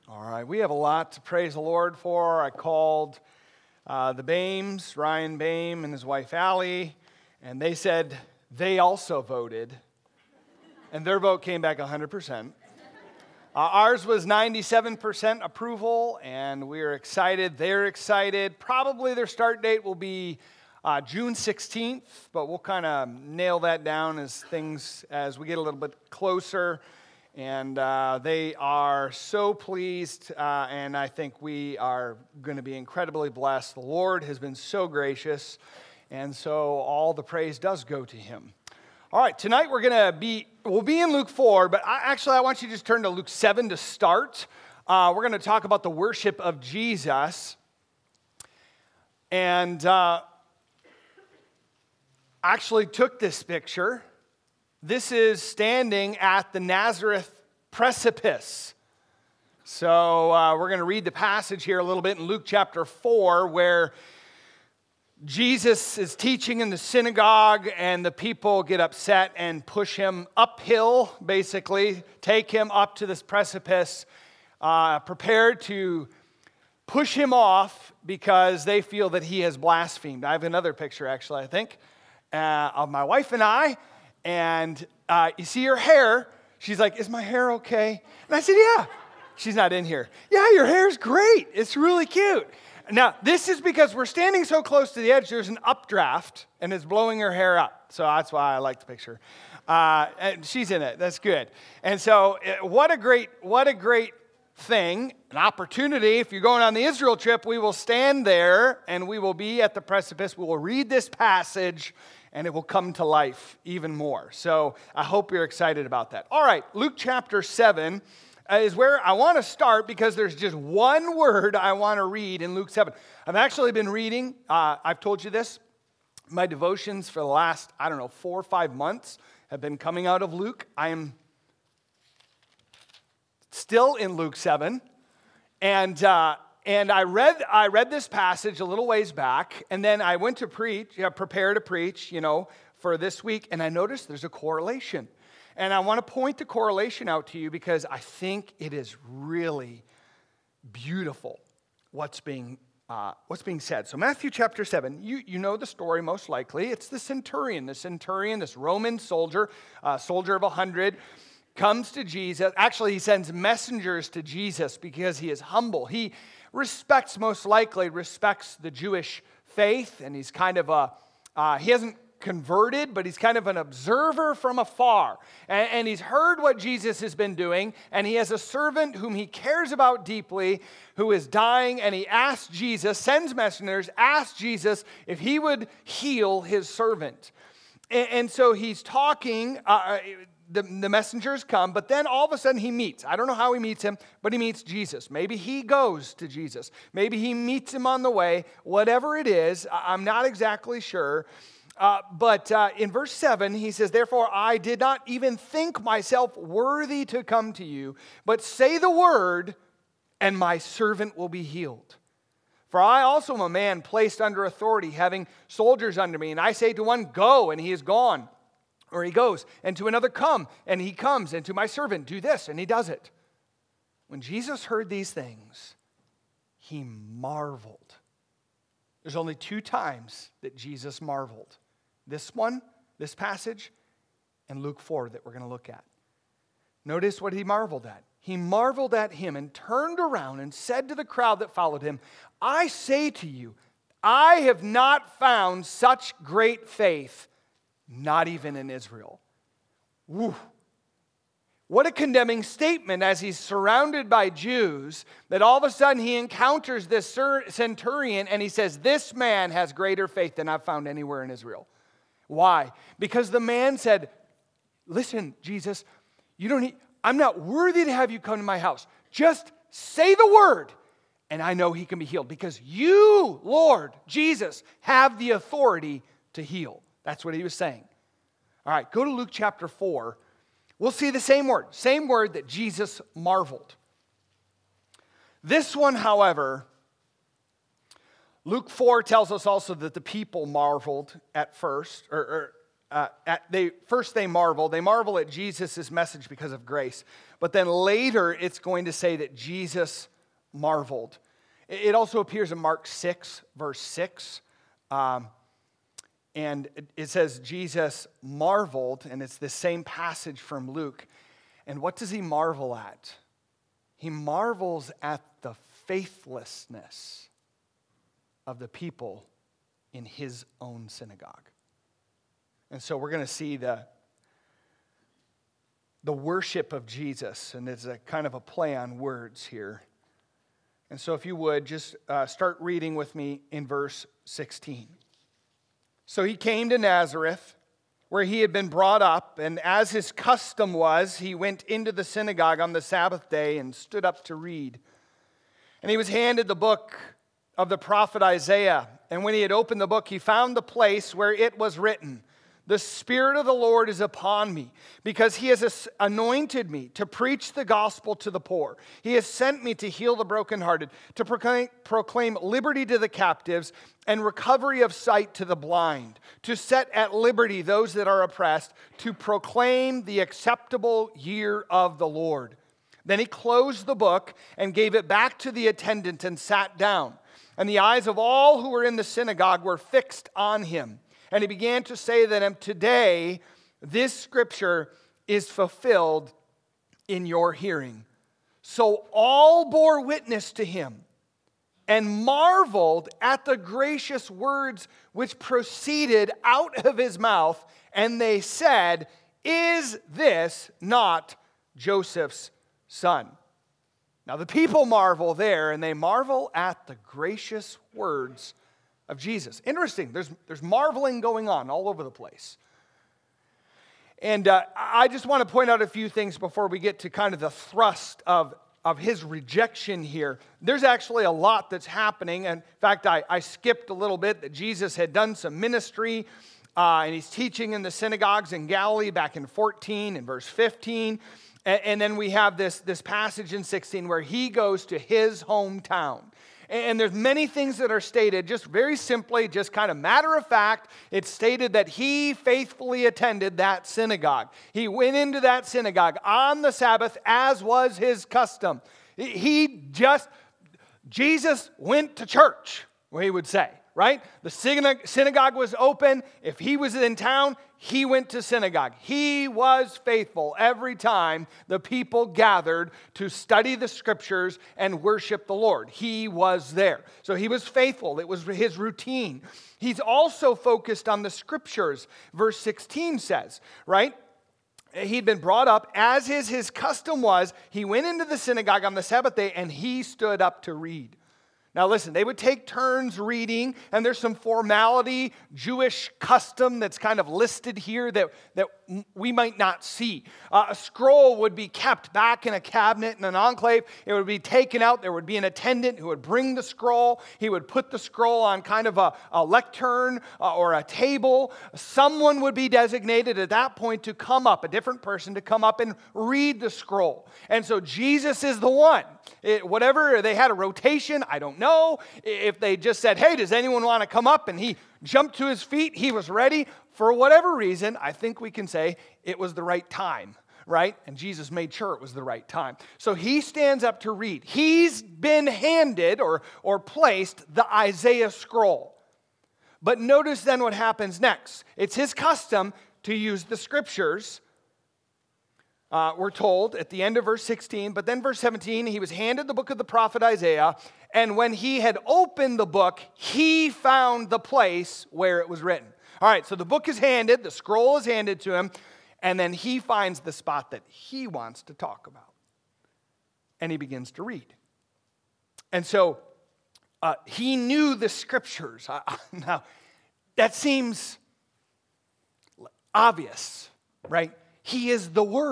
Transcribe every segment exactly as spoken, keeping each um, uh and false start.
All right, we have a lot to praise the Lord for. I called uh, the Bames, Ryan Bame and his wife Allie, and they said they also voted, and their vote came back one hundred percent. Uh, ours was ninety-seven percent approval, and we're excited. They're excited. Probably their start date will be uh, June sixteenth, but we'll kind of nail that down as things, as we get a little bit closer. And uh, they are so pleased, uh, and I think we are going to be incredibly blessed. The Lord has been so gracious, and so all the praise does go to Him. All right, tonight we're going to be, we'll be in Luke four, but I, actually I want you to just turn to Luke seven to start. Uh, we're going to talk about the worship of Jesus. And uh, I actually took this picture. This is standing at the Nazareth precipice. So uh, we're going to read the passage here a little bit in Luke chapter four, where Jesus is teaching in the synagogue, and the people get upset and push him uphill, basically, take him up to this precipice, uh, prepared to push him off because they feel that he has blasphemed. I have another picture, actually, I think, uh, of my wife and I, and uh, you see her hair. She's like, "Is my hair okay?" And I said, "Yeah." She's not in here. "Yeah, your hair's great. It's really cute." Now, this is because we're standing so close to the edge, there's an updraft, and it's blowing her hair up. So that's why I like the picture. Uh, and she's in it. That's good. And so what a great, what a great thing, an opportunity. If you're going on the Israel trip, we will stand there, and we will be at the precipice. We will read this passage, and it will come to life even more. So I hope you're excited about that. All right, Luke chapter seven is where I want to start, because there's just one word I want to read in Luke seven. I've actually been reading, uh, I've told you this, my devotions for the last, I don't know, four or five months have been coming out of Luke. I am still in Luke seven, and uh, and I read I read this passage a little ways back, and then I went to preach, yeah, prepare to preach, you know, for this week, and I noticed there's a correlation. And I want to point the correlation out to you because I think it is really beautiful what's being uh, what's being said. So Matthew chapter seven, you, you know the story most likely. It's the centurion. The centurion, this Roman soldier, uh, soldier of a hundred, comes to Jesus. Actually, he sends messengers to Jesus because he is humble. He respects, most likely, respects the Jewish faith, and he's kind of a, uh, he hasn't converted, but he's kind of an observer from afar. And, and he's heard what Jesus has been doing, and he has a servant whom he cares about deeply, who is dying, and he asks Jesus, sends messengers, asks Jesus if he would heal his servant. And, and so he's talking, uh, the, the messengers come, but then all of a sudden he meets. I don't know how he meets him, but he meets Jesus. Maybe he goes to Jesus. Maybe he meets him on the way. Whatever it is, I'm not exactly sure. Uh, but uh, in verse seven, he says, "Therefore I did not even think myself worthy to come to you, but say the word, and my servant will be healed. For I also am a man placed under authority, having soldiers under me. And I say to one, go, and he is gone, or he goes. And to another, come, and he comes. And to my servant, do this, and he does it." When Jesus heard these things, he marveled. There's only two times that Jesus marveled. This one, this passage, and Luke four that we're going to look at. Notice what he marveled at. He marveled at him and turned around and said to the crowd that followed him, "I say to you, I have not found such great faith, not even in Israel." Woo. What a condemning statement, as he's surrounded by Jews, that all of a sudden he encounters this centurion and he says, "This man has greater faith than I've found anywhere in Israel." Why? Because the man said, "Listen, Jesus, you don't need, I'm not worthy to have you come to my house. Just say the word, and I know he can be healed, because you, Lord Jesus, have the authority to heal." That's what he was saying. All right, go to Luke chapter four. We'll see the same word, same word that Jesus marveled. This one, however, Luke four tells us also that the people marveled at first, or, or uh, at, they first they marvel. They marvel at Jesus' message because of grace. But then later it's going to say that Jesus marveled. It also appears in Mark six, verse six. Um, and it says Jesus marveled, and it's the same passage from Luke. And what does he marvel at? He marvels at the faithlessness of the people in his own synagogue. And so we're going to see the, the worship of Jesus, and it's a kind of a play on words here. And so if you would, just uh, start reading with me in verse sixteen. So he came to Nazareth, where he had been brought up, and as his custom was, he went into the synagogue on the Sabbath day and stood up to read. And he was handed the book of the prophet Isaiah. And when he had opened the book, he found the place where it was written, "The Spirit of the Lord is upon me, because he has anointed me to preach the gospel to the poor. He has sent me to heal the brokenhearted, to proclaim, proclaim liberty to the captives and recovery of sight to the blind, to set at liberty those that are oppressed, to proclaim the acceptable year of the Lord." Then he closed the book and gave it back to the attendant and sat down. And the eyes of all who were in the synagogue were fixed on him. And he began to say to them, "Today, this scripture is fulfilled in your hearing." So all bore witness to him and marveled at the gracious words which proceeded out of his mouth. And they said, "Is this not Joseph's son?" Now the people marvel there, and they marvel at the gracious words of Jesus. Interesting, there's, there's marveling going on all over the place. And uh, I just want to point out a few things before we get to kind of the thrust of, of his rejection here. There's actually a lot that's happening. And in fact, I, I skipped a little bit that Jesus had done some ministry, uh, and he's teaching in the synagogues in Galilee back in fourteen and verse fifteen. And, and then we have this, this passage in sixteen where he goes to his hometown. And there's many things that are stated just very simply, just kind of matter of fact. It's stated that he faithfully attended that synagogue. He went into that synagogue on the Sabbath as was his custom. He just, Jesus went to church, we would say, right? The synagogue was open. If he was in town, he went to synagogue. He was faithful every time the people gathered to study the scriptures and worship the Lord. He was there. So he was faithful. It was his routine. He's also focused on the scriptures. Verse sixteen says, right? He'd been brought up, as his, his custom was, he went into the synagogue on the Sabbath day and he stood up to read. Now listen, they would take turns reading, and there's some formality, Jewish custom that's kind of listed here that, that we might not see. Uh, a scroll would be kept back in a cabinet in an enclave. It would be taken out. There would be an attendant who would bring the scroll. He would put the scroll on kind of a, a lectern uh, or a table. Someone would be designated at that point to come up, a different person to come up and read the scroll. And so Jesus is the one. It, whatever, they had a rotation, I don't know. If they just said, "Hey, does anyone want to come up?" and he jumped to his feet, he was ready. For whatever reason, I think we can say it was the right time, right? And Jesus made sure it was the right time. So he stands up to read. He's been handed or, or placed the Isaiah scroll. But notice then what happens next. It's his custom to use the scriptures. Uh, we're told at the end of verse sixteen, but then verse seventeen, he was handed the book of the prophet Isaiah, and when he had opened the book, he found the place where it was written. All right, so the book is handed, the scroll is handed to him, and then he finds the spot that he wants to talk about. And he begins to read. And so uh, he knew the scriptures. Uh, now, that seems obvious, right? He is the Word.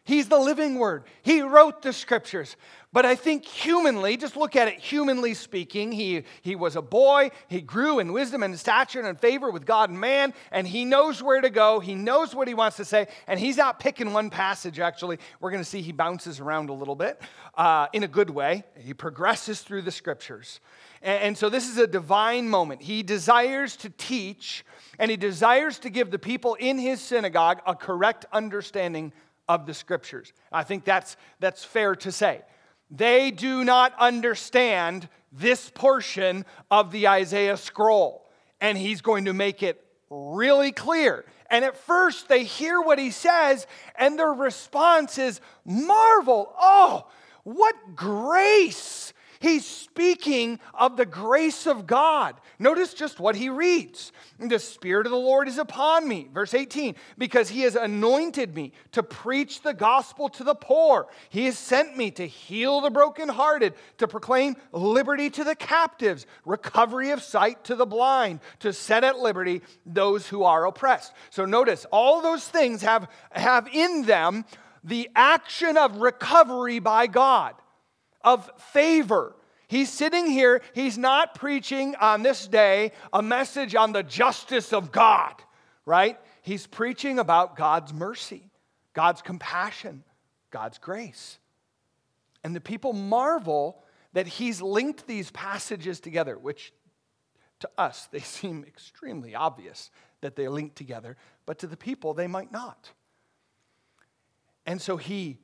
He's the living word. He wrote the scriptures. But I think humanly, just look at it humanly speaking, he, he was a boy. He grew in wisdom and stature and in favor with God and man. And he knows where to go. He knows what he wants to say. And he's not picking one passage, actually. We're going to see he bounces around a little bit uh, in a good way. He progresses through the scriptures. And, and so this is a divine moment. He desires to teach, and he desires to give the people in his synagogue a correct understanding of the scriptures. I think that's that's fair to say. They do not understand this portion of the Isaiah scroll, and he's going to make it really clear. And at first they hear what he says, and their response is marvel. Oh, what grace! He's speaking of the grace of God. Notice just what he reads. The Spirit of the Lord is upon me, verse eighteen, because he has anointed me to preach the gospel to the poor. He has sent me to heal the brokenhearted, to proclaim liberty to the captives, recovery of sight to the blind, to set at liberty those who are oppressed. So notice, all those things have, have in them the action of recovery by God, of favor. He's sitting here, he's not preaching on this day a message on the justice of God, right? He's preaching about God's mercy, God's compassion, God's grace. And the people marvel that he's linked these passages together, which to us, they seem extremely obvious that they link together, but to the people, they might not. And so he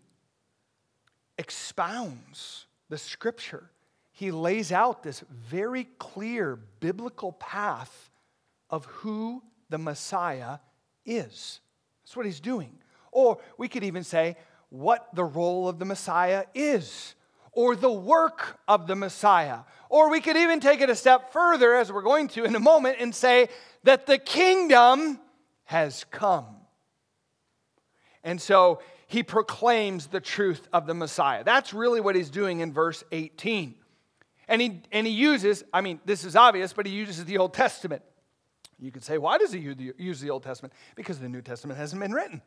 expounds the scripture. He lays out this very clear biblical path of who the Messiah is. That's what he's doing. Or we could even say what the role of the Messiah is, or the work of the Messiah. Or we could even take it a step further, as we're going to in a moment, and say that the kingdom has come. And so he proclaims the truth of the Messiah. That's really what he's doing in verse eighteen. And he, and he uses, I mean, this is obvious, but he uses the Old Testament. You could say, why does he use the Old Testament? Because the New Testament hasn't been written.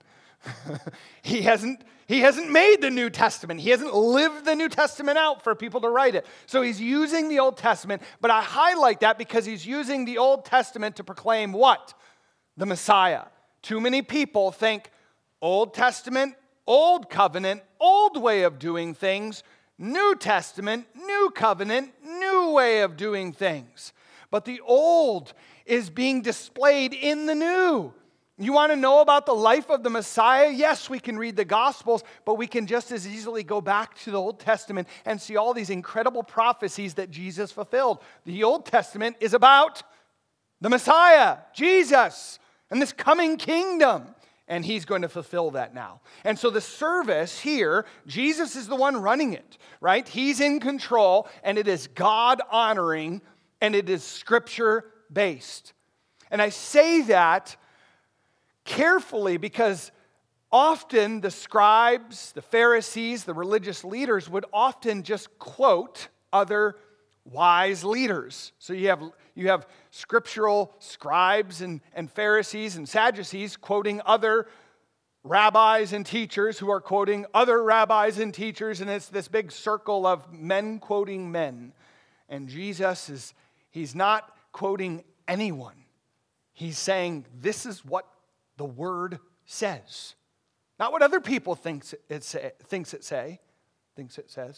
he hasn't, he hasn't made the New Testament. He hasn't lived the New Testament out for people to write it. So he's using the Old Testament, but I highlight that because he's using the Old Testament to proclaim what? The Messiah. Too many people think Old Testament, Old Covenant, old way of doing things, New Testament, New Covenant, new way of doing things. But the old is being displayed in the new. You want to know about the life of the Messiah? Yes, we can read the Gospels, but we can just as easily go back to the Old Testament and see all these incredible prophecies that Jesus fulfilled. The Old Testament is about the Messiah, Jesus, and this coming kingdom. And he's going to fulfill that now. And so the service here, Jesus is the one running it, right? He's in control, and it is God-honoring, and it is Scripture-based. And I say that carefully because often the scribes, the Pharisees, the religious leaders would often just quote other wise leaders. So you have you have scriptural scribes and, and Pharisees and Sadducees quoting other rabbis and teachers who are quoting other rabbis and teachers, and it's this big circle of men quoting men. And Jesus is, he's not quoting anyone. He's saying, this is what the word says. Not what other people thinks it say, thinks it say, thinks it says,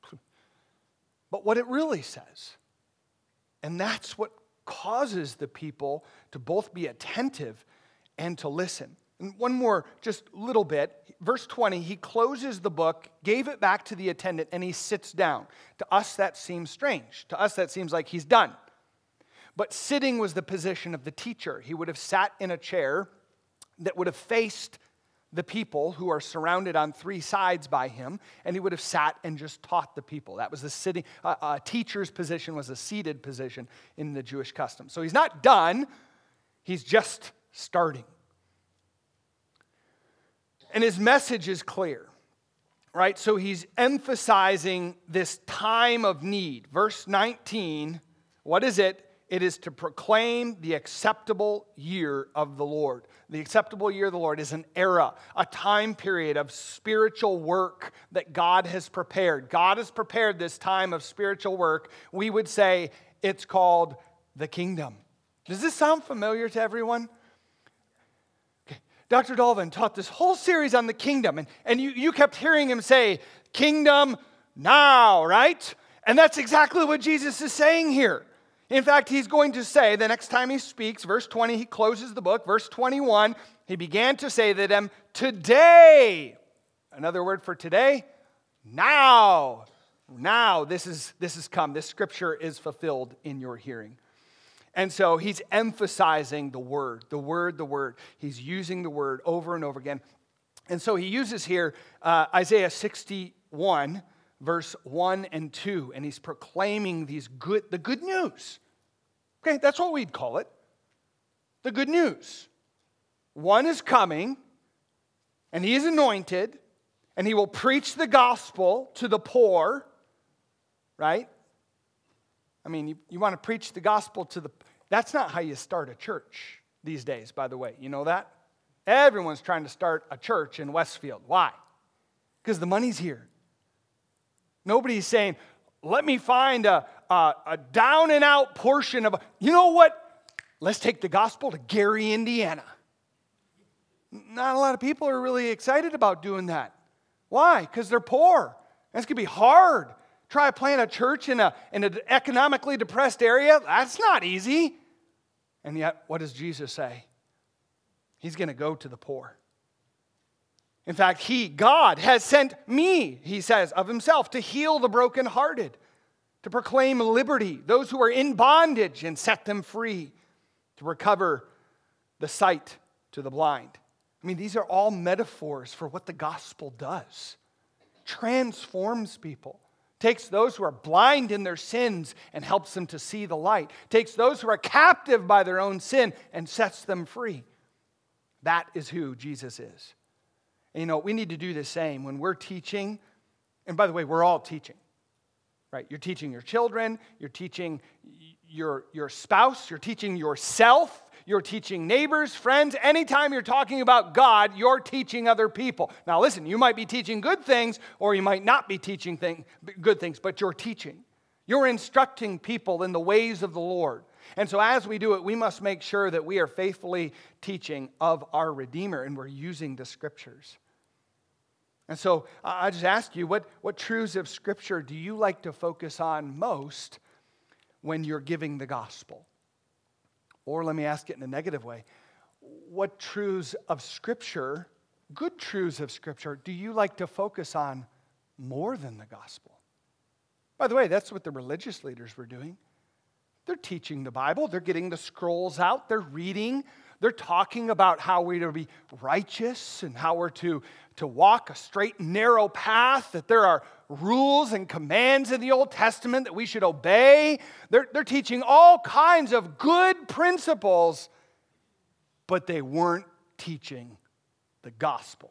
but what it really says. And that's what causes the people to both be attentive and to listen. And one more, just little bit. Verse twenty, he closes the book, gave it back to the attendant, and he sits down. To us, that seems strange. To us, that seems like he's done. But sitting was the position of the teacher. He would have sat in a chair that would have faced the people who are surrounded on three sides by him, and he would have sat and just taught the people. That was the sitting, uh, uh, teacher's position was a seated position in the Jewish custom. So he's not done, he's just starting. And his message is clear, right? So he's emphasizing this time of need. Verse nineteen, what is it? it is to proclaim the acceptable year of the Lord. The acceptable year of the Lord is an era, a time period of spiritual work that God has prepared. God has prepared this time of spiritual work. We would say it's called the kingdom. Does this sound familiar to everyone? Okay. Doctor Dolvin taught this whole series on the kingdom, and, and you, you kept hearing him say, kingdom now, right? And that's exactly what Jesus is saying here. In fact, he's going to say, the next time he speaks, verse twenty, he closes the book. Verse twenty-one, he began to say to them, today. Another word for today, now. Now, this is this has come. This scripture is fulfilled in your hearing. And so he's emphasizing the word, the word, the word. He's using the word over and over again. And so he uses here uh, Isaiah sixty-one, verse one and two, and he's proclaiming these good, the good news. Okay, that's what we'd call it. The good news. One is coming, and he is anointed, and he will preach the gospel to the poor, right? I mean, you, you want to preach the gospel to the... That's not how you start a church these days, by the way. You know that? Everyone's trying to start a church in Westfield. Why? Because the money's here. Nobody's saying, let me find a, a, a down and out portion of, a, you know what? Let's take the gospel to Gary, Indiana. Not a lot of people are really excited about doing that. Why? Because they're poor. That's going to be hard. Try to plant a church in, a, in an economically depressed area. That's not easy. And yet, what does Jesus say? He's going to go to the poor. In fact, he, God, has sent me, he says, of himself, to heal the brokenhearted, to proclaim liberty, those who are in bondage, and set them free, to recover the sight to the blind. I mean, these are all metaphors for what the gospel does. Transforms people. Takes those who are blind in their sins and helps them to see the light. Takes those who are captive by their own sin and sets them free. That is who Jesus is. And you know, we need to do the same when we're teaching. And by the way, we're all teaching. Right? You're teaching your children, you're teaching your, your spouse, you're teaching yourself, you're teaching neighbors, friends. Anytime you're talking about God, you're teaching other people. Now listen, you might be teaching good things or you might not be teaching thing, good things, but you're teaching. You're instructing people in the ways of the Lord. And so as we do it, we must make sure that we are faithfully teaching of our Redeemer and we're using the Scriptures. And so I just ask you, what, what truths of Scripture do you like to focus on most when you're giving the gospel? Or let me ask it in a negative way. What truths of Scripture, good truths of Scripture, do you like to focus on more than the gospel? By the way, that's what the religious leaders were doing. They're teaching the Bible. They're getting the scrolls out. They're reading. They're talking about how we're to be righteous and how we're to, to walk a straight and narrow path, that there are rules and commands in the Old Testament that we should obey. They're, they're teaching all kinds of good principles, but they weren't teaching the gospel.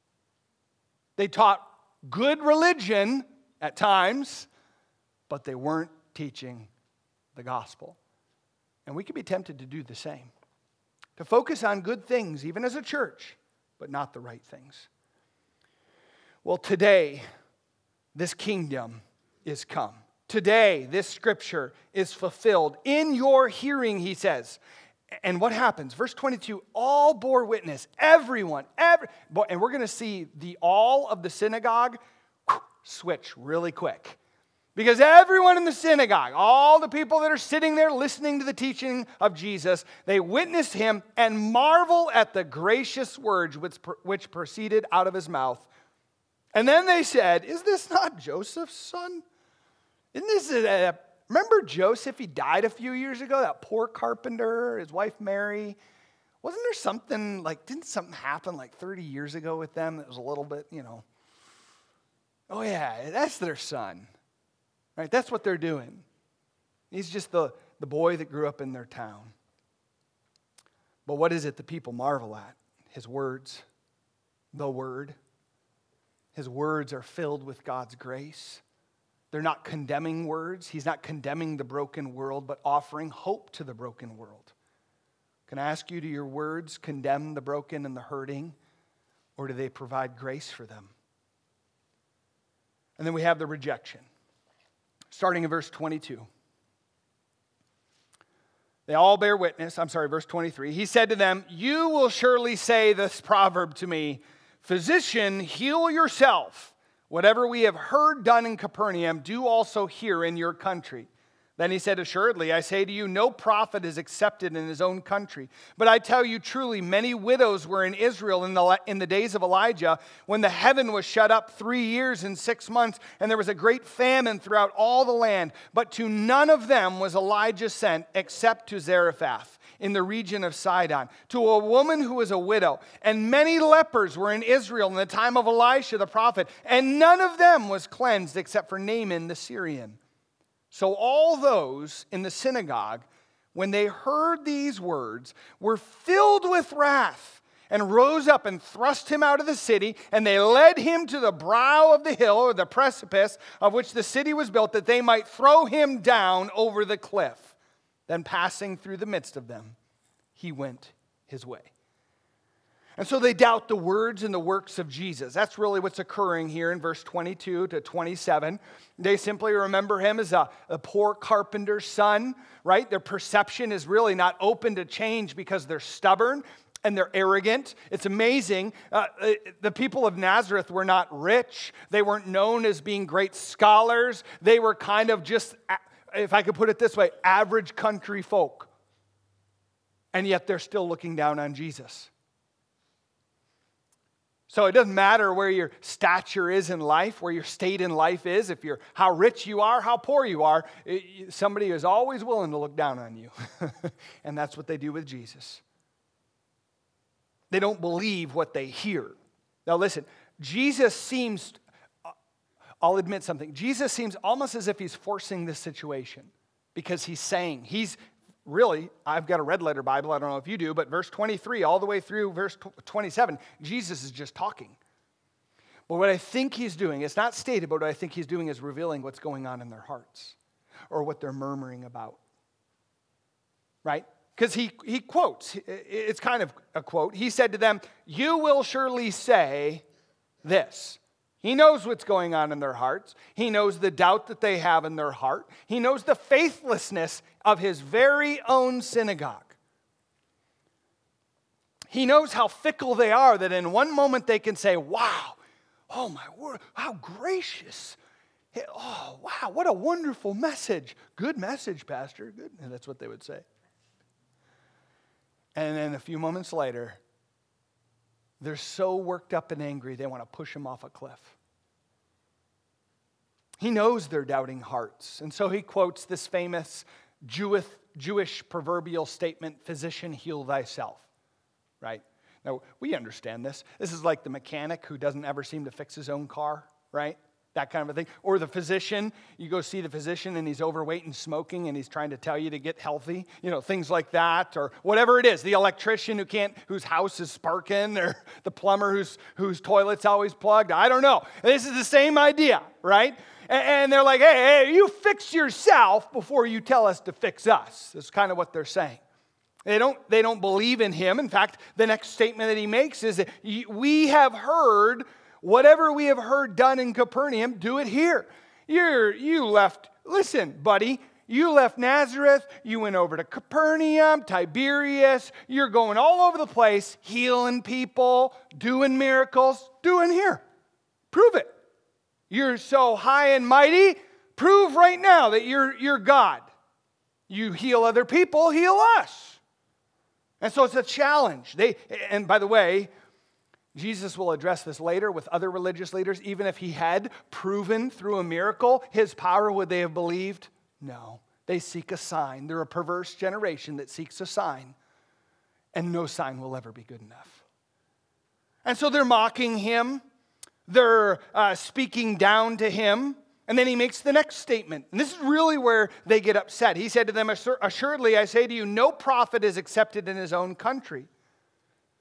They taught good religion at times, but they weren't teaching the gospel. And we could be tempted to do the same. To focus on good things, even as a church, but not the right things. Well, today, this kingdom is come. Today, this scripture is fulfilled in your hearing, he says. And what happens? Verse twenty-two, all bore witness, everyone, every, and we're going to see the all of the synagogue switch really quick. Because everyone in the synagogue, all the people that are sitting there listening to the teaching of Jesus, they witness him and marvel at the gracious words which, which proceeded out of his mouth. And then they said, is this not Joseph's son? Isn't this a, remember Joseph? He died a few years ago, that poor carpenter, his wife Mary. Wasn't there something, like, didn't something happen like thirty years ago with them that was a little bit, you know, oh yeah, that's their son. Right, that's what they're doing. He's just the, the boy that grew up in their town. But what is it the people marvel at? His words, the word. His words are filled with God's grace. They're not condemning words. He's not condemning the broken world, but offering hope to the broken world. Can I ask you, do your words condemn the broken and the hurting, or do they provide grace for them? And then we have the rejection. Starting in verse twenty-two. They all bear witness. I'm sorry, verse twenty-three. He said to them, "You will surely say this proverb to me, 'Physician, heal yourself. Whatever we have heard done in Capernaum, do also here in your country.' Then he said, 'Assuredly, I say to you, no prophet is accepted in his own country. But I tell you truly, many widows were in Israel in the, in the days of Elijah, when the heaven was shut up three years and six months, and there was a great famine throughout all the land. But to none of them was Elijah sent, except to Zarephath, in the region of Sidon, to a woman who was a widow. And many lepers were in Israel in the time of Elisha the prophet, and none of them was cleansed except for Naaman the Syrian.' So all those in the synagogue, when they heard these words, were filled with wrath, and rose up and thrust him out of the city, and they led him to the brow of the hill, or the precipice of which the city was built, that they might throw him down over the cliff. Then passing through the midst of them, he went his way." And so they doubt the words and the works of Jesus. That's really what's occurring here in verse twenty-two to twenty-seven. They simply remember him as a, a poor carpenter's son, right? Their perception is really not open to change because they're stubborn and they're arrogant. It's amazing. Uh, the people of Nazareth were not rich. They weren't known as being great scholars. They were kind of just, if I could put it this way, average country folk. And yet they're still looking down on Jesus. So it doesn't matter where your stature is in life, where your state in life is, if you're how rich you are, how poor you are, it, somebody is always willing to look down on you. And that's what they do with Jesus. They don't believe what they hear. Now listen, Jesus seems, I'll admit something, Jesus seems almost as if he's forcing this situation, because he's saying, he's really, I've got a red letter Bible, I don't know if you do, but verse twenty-three all the way through verse twenty-seven, Jesus is just talking. But what I think he's doing, it's not stated, but what I think he's doing is revealing what's going on in their hearts, or what they're murmuring about. Right? Because he, he quotes, it's kind of a quote. He said to them, "You will surely say this." He knows what's going on in their hearts. He knows the doubt that they have in their heart. He knows the faithlessness of his very own synagogue. He knows how fickle they are, that in one moment they can say, "Wow, oh my word, how gracious. Oh, wow, what a wonderful message. Good message, Pastor." Good. And that's what they would say. And then a few moments later, they're so worked up and angry, they want to push him off a cliff. He knows their doubting hearts. And so he quotes this famous Jewish, Jewish proverbial statement, "Physician, heal thyself." Right? Now, we understand this. This is like the mechanic who doesn't ever seem to fix his own car, right? That kind of a thing. Or the physician, you go see the physician and he's overweight and smoking and he's trying to tell you to get healthy. You know, things like that, or whatever it is. The electrician who can't, whose house is sparking, or the plumber whose, whose toilet's always plugged. I don't know. This is the same idea, right? And, and they're like, hey, hey, you fix yourself before you tell us to fix us. That's kind of what they're saying. They don't, they don't believe in him. In fact, the next statement that he makes is that we have heard whatever we have heard done in Capernaum, do it here. You're, you left, listen, buddy, you left Nazareth, you went over to Capernaum, Tiberias, you're going all over the place, healing people, doing miracles, doing here. Prove it. You're so high and mighty, prove right now that you're, you're God. You heal other people, heal us. And so it's a challenge. They, and by the way, Jesus will address this later with other religious leaders. Even if he had proven through a miracle his power, would they have believed? No. They seek a sign. They're a perverse generation that seeks a sign. And no sign will ever be good enough. And so they're mocking him. They're uh, speaking down to him. And then he makes the next statement. And this is really where they get upset. He said to them, "Assuredly, I say to you, no prophet is accepted in his own country."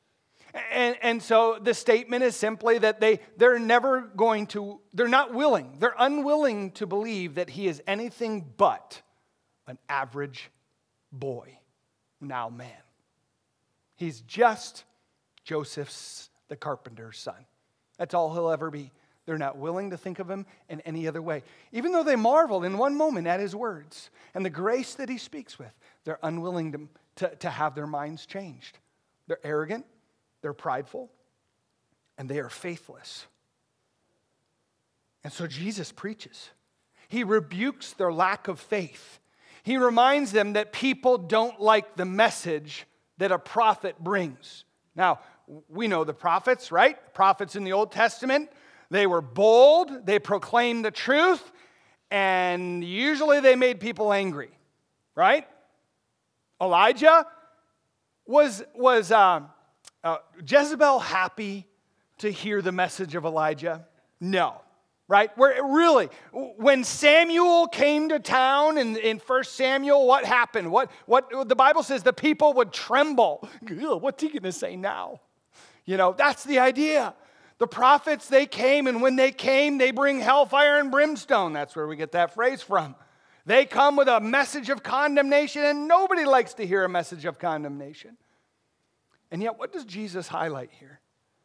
And, and so the statement is simply that they, they're never going to, they're not willing, they're unwilling to believe that he is anything but an average boy, now man. He's just Joseph's, the carpenter's son. That's all he'll ever be. They're not willing to think of him in any other way. Even though they marvel in one moment at his words and the grace that he speaks with, they're unwilling to, to, to have their minds changed. They're arrogant, they're prideful, and they are faithless. And so Jesus preaches. He rebukes their lack of faith. He reminds them that people don't like the message that a prophet brings. Now, we know the prophets, right? Prophets in the Old Testament. They were bold, they proclaimed the truth, and usually they made people angry, right? Elijah, was, was uh, uh, Jezebel happy to hear the message of Elijah? No, right? Where really, when Samuel came to town in, in First Samuel, what happened? What, what the Bible says the people would tremble. What's he going to say now? You know, that's the idea. The prophets, they came, and when they came, they bring hellfire and brimstone. That's where we get that phrase from. They come with a message of condemnation, and nobody likes to hear a message of condemnation. And yet, what does Jesus highlight here?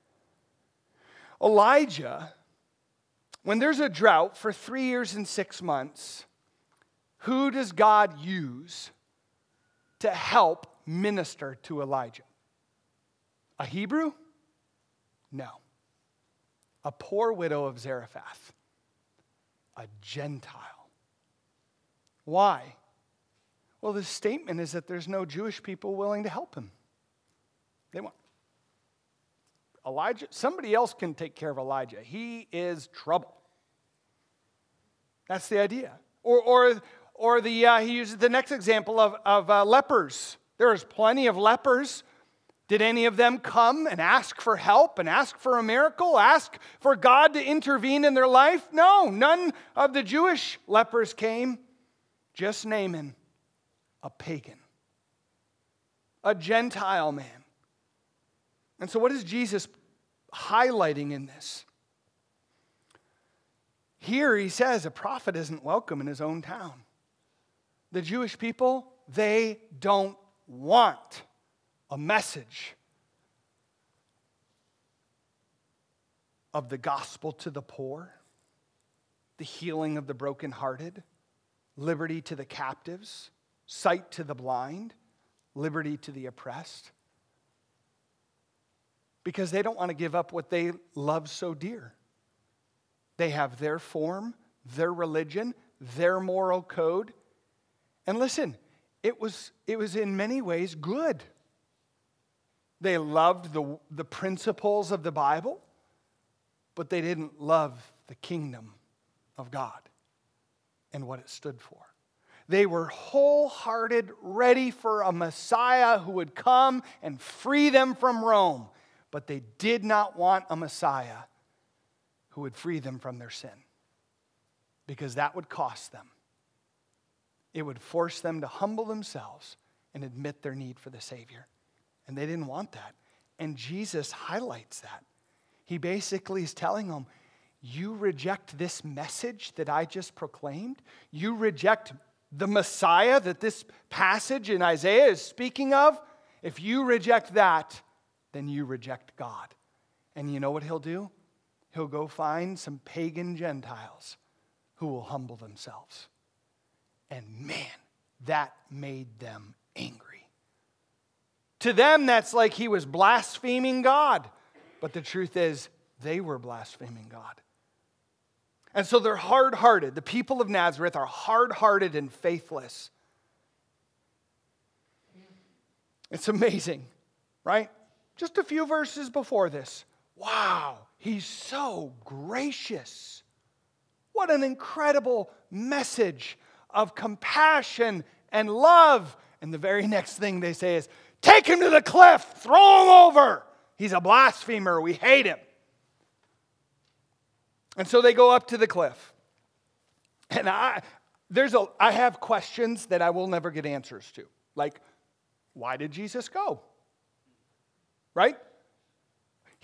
Elijah, when there's a drought for three years and six months, who does God use to help minister to Elijah? A Hebrew? No. A poor widow of Zarephath, a Gentile. Why? Well, the statement is that there's no Jewish people willing to help him. They want Elijah. Somebody else can take care of Elijah. He is trouble. That's the idea. Or, or, or the uh, he uses the next example of of uh, lepers. There's plenty of lepers. Did any of them come and ask for help and ask for a miracle, ask for God to intervene in their life? No, none of the Jewish lepers came. Just Naaman, a pagan, a Gentile man. And so what is Jesus highlighting in this? Here he says a prophet isn't welcome in his own town. The Jewish people, they don't want a message of the gospel to the poor, the healing of the brokenhearted, liberty to the captives, sight to the blind, liberty to the oppressed. Because they don't want to give up what they love so dear. They have their form, their religion, their moral code. And listen, it was, it was in many ways good. They loved the, the principles of the Bible, but they didn't love the kingdom of God and what it stood for. They were wholehearted, ready for a Messiah who would come and free them from Rome, but they did not want a Messiah who would free them from their sin, because that would cost them. It would force them to humble themselves and admit their need for the Savior. And they didn't want that. And Jesus highlights that. He basically is telling them, you reject this message that I just proclaimed. You reject the Messiah that this passage in Isaiah is speaking of. If you reject that, then you reject God. And you know what he'll do? He'll go find some pagan Gentiles who will humble themselves. And man, that made them angry. To them, that's like he was blaspheming God. But the truth is, they were blaspheming God. And so they're hard-hearted. The people of Nazareth are hard-hearted and faithless. It's amazing, right? Just a few verses before this. Wow, he's so gracious. What an incredible message of compassion and love. And the very next thing they say is, take him to the cliff, throw him over. He's a blasphemer, we hate him. And so they go up to the cliff. And I there's a I have questions that I will never get answers to. Like, why did Jesus go? Right?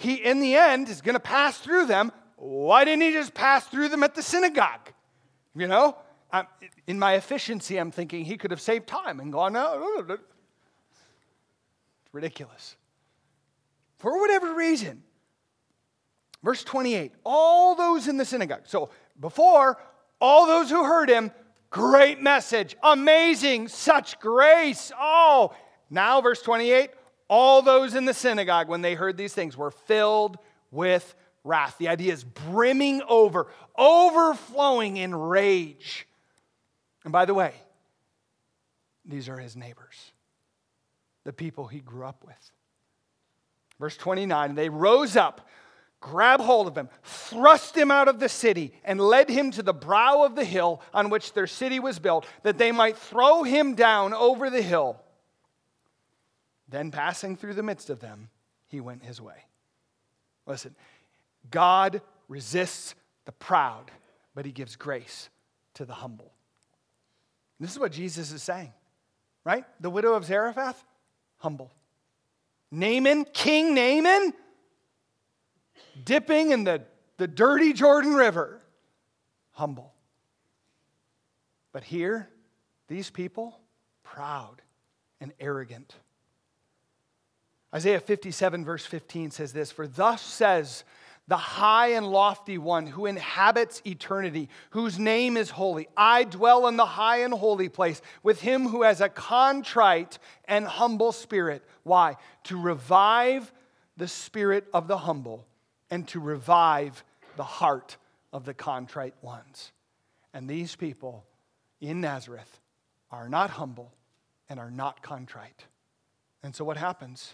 he, in the end, is going to pass through them. Why didn't he just pass through them at the synagogue? You know, I'm, in my efficiency, I'm thinking he could have saved time and gone, no, no, no. It's ridiculous. For whatever reason. Verse twenty-eight, all those in the synagogue. So before, all those who heard him, great message, amazing, such grace. Oh, now verse twenty-eight, all those in the synagogue, when they heard these things, were filled with wrath. The idea is brimming over, overflowing in rage. And by the way, these are his neighbors, the people he grew up with. Verse twenty-nine, they rose up, grabbed hold of him, thrust him out of the city, and led him to the brow of the hill on which their city was built, that they might throw him down over the hill. Then passing through the midst of them, he went his way. Listen, God resists the proud, but he gives grace to the humble. This is what Jesus is saying, right? The widow of Zarephath, humble. Naaman, King Naaman, dipping in the, the dirty Jordan River, humble. But here, these people, proud and arrogant. Isaiah fifty-seven verse fifteen says this, for thus says the high and lofty one who inhabits eternity, whose name is holy. I dwell in the high and holy place with him who has a contrite and humble spirit. Why? To revive the spirit of the humble and to revive the heart of the contrite ones. And these people in Nazareth are not humble and are not contrite. And so what happens?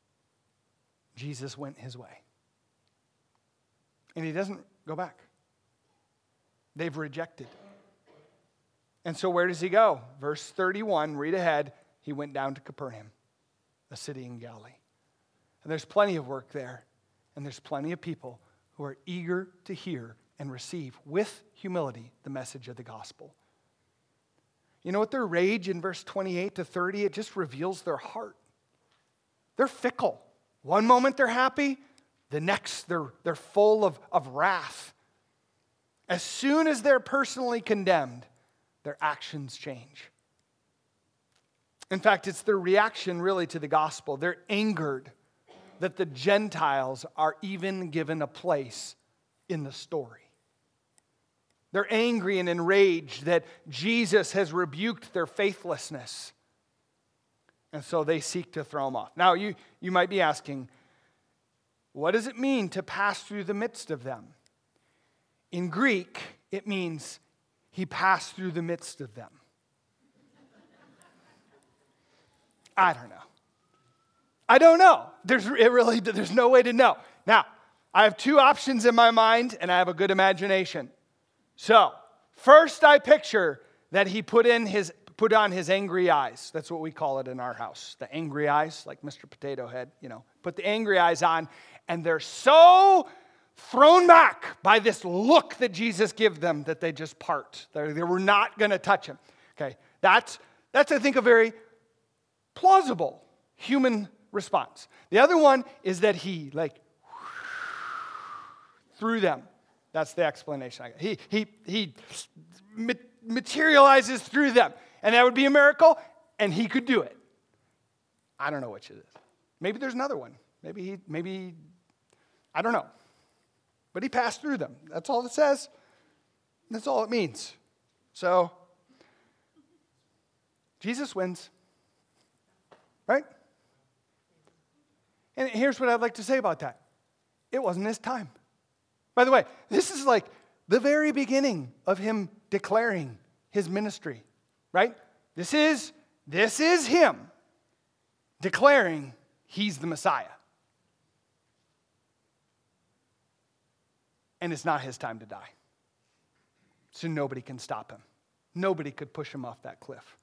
Jesus went his way. And he doesn't go back. They've rejected. And so where does he go? Verse thirty-one, read ahead. He went down to Capernaum, a city in Galilee. And there's plenty of work there. And there's plenty of people who are eager to hear and receive with humility the message of the gospel. You know what their rage in verse twenty-eight to thirty, it just reveals their heart. They're fickle. One moment they're happy, the next they're, they're full of, of wrath. As soon as they're personally condemned, their actions change. In fact, it's their reaction really to the gospel. They're angered that the Gentiles are even given a place in the story. They're angry and enraged that Jesus has rebuked their faithlessness. And so they seek to throw him off. Now, you, you might be asking, what does it mean to pass through the midst of them? In Greek, it means he passed through the midst of them. I don't know. I don't know. There's it really there's no way to know. Now, I have two options in my mind, and I have a good imagination. So, first I picture that he put in his put on his angry eyes. That's what we call it in our house. The angry eyes, like Mister Potato Head, you know. Put the angry eyes on, and they're so thrown back by this look that Jesus gives them that they just part. They're, they were not going to touch him. Okay, that's, that's, I think, a very plausible human response. The other one is that he, like, threw them. That's the explanation I got. He, he, he materializes through them. And that would be a miracle, and he could do it. I don't know which it is. Maybe there's another one. Maybe he, maybe, I don't know. But he passed through them. That's all it says. That's all it means. So, Jesus wins. Right? And here's what I'd like to say about that. It wasn't his time. By the way, this is like the very beginning of him declaring his ministry. Right? This is, this is him declaring he's the Messiah. And it's not his time to die. So nobody can stop him. Nobody could push him off that cliff.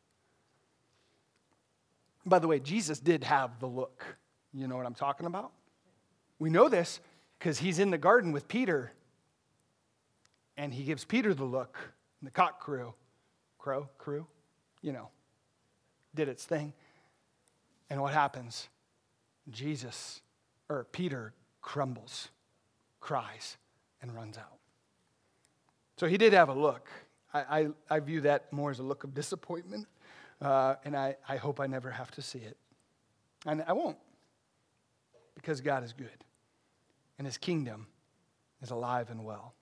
By the way, Jesus did have the look. You know what I'm talking about? We know this because he's in the garden with Peter. And he gives Peter the look. And the cock crew, crow, crew, you know, did its thing. And what happens? Jesus, or Peter, crumbles, cries, and runs out. So he did have a look. I, I, I view that more as a look of disappointment, uh, and I, I hope I never have to see it. And I won't, because God is good, and his kingdom is alive and well.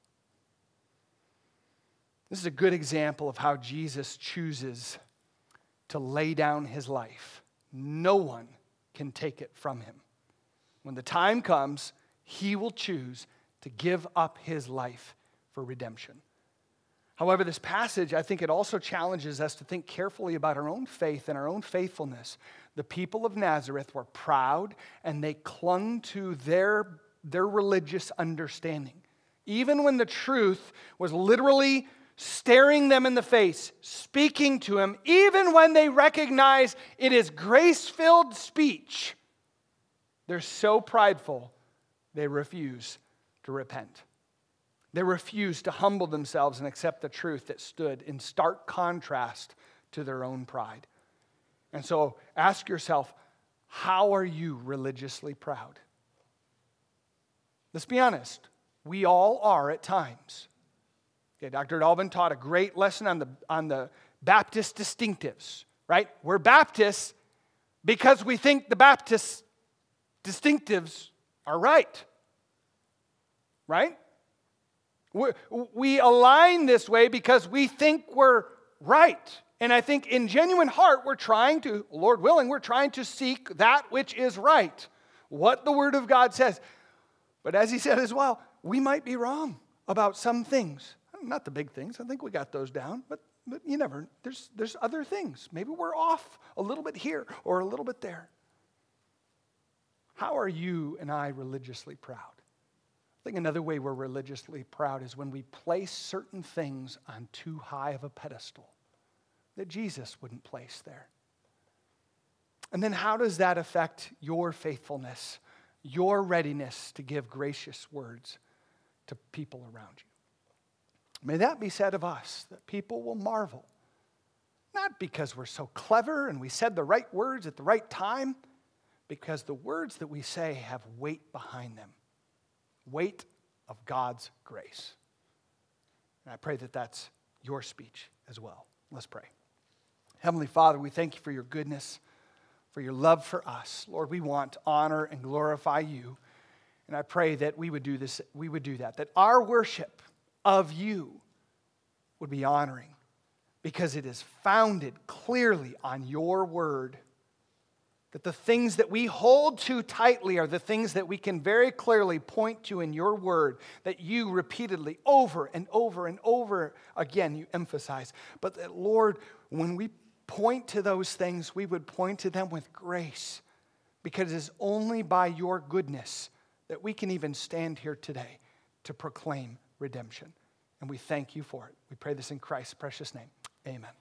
This is a good example of how Jesus chooses to lay down his life. No one can take it from him. When the time comes, he will choose to give up his life for redemption. However, this passage, I think it also challenges us to think carefully about our own faith and our own faithfulness. The people of Nazareth were proud, and they clung to their, their religious understanding. Even when the truth was literally staring them in the face, speaking to them, even when they recognize it is grace-filled speech, they're so prideful, they refuse to repent. They refuse to humble themselves and accept the truth that stood in stark contrast to their own pride. And so ask yourself, how are you religiously proud? Let's be honest. We all are at times. Okay, Doctor Dalvin taught a great lesson on the, on the Baptist distinctives, right? We're Baptists because we think the Baptist distinctives are right. Right? We're, we align this way because we think we're right. And I think in genuine heart, we're trying to, Lord willing, we're trying to seek that which is right. What the Word of God says. But as he said as well, we might be wrong about some things. Not the big things. I think we got those down. But, but you never, there's, there's other things. Maybe we're off a little bit here or a little bit there. How are you and I religiously proud? I think another way we're religiously proud is when we place certain things on too high of a pedestal that Jesus wouldn't place there. And then how does that affect your faithfulness, your readiness to give gracious words to people around you? May that be said of us, that people will marvel, not because we're so clever and we said the right words at the right time, because the words that we say have weight behind them. Weight of God's grace. And I pray that that's your speech as well. Let's pray. Heavenly Father, we thank you for your goodness, for your love for us. Lord, we want to honor and glorify you. And I pray that we would do this, we would do that, that our worship of you would be honoring, because it is founded clearly on your word. That the things that we hold too tightly are the things that we can very clearly point to in your word, that you repeatedly, over and over and over again, you emphasize. But that, Lord, when we point to those things, we would point to them with grace, because it is only by your goodness that we can even stand here today to proclaim redemption. And we thank you for it. We pray this in Christ's precious name. Amen.